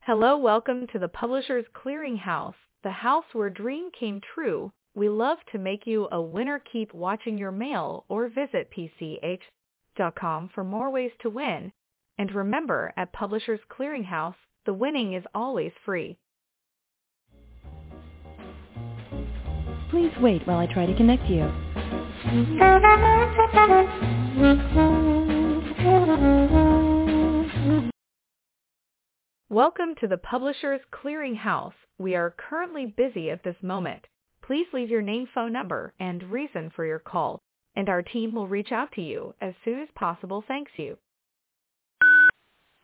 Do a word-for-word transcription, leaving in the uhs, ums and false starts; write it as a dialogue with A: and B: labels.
A: Hello, welcome to the Publishers Clearinghouse, the house where dream came true. We love to make you a winner. Keep watching your mail or visit p c h dot com for more ways to win. And remember, at Publishers Clearinghouse, the winning is always free.
B: Please wait while I try to connect you.
A: Welcome to the Publishers Clearinghouse. We are currently busy at this moment. Please leave your name, phone number, and reason for your call, and our team will reach out to you as soon as possible. Thanks you.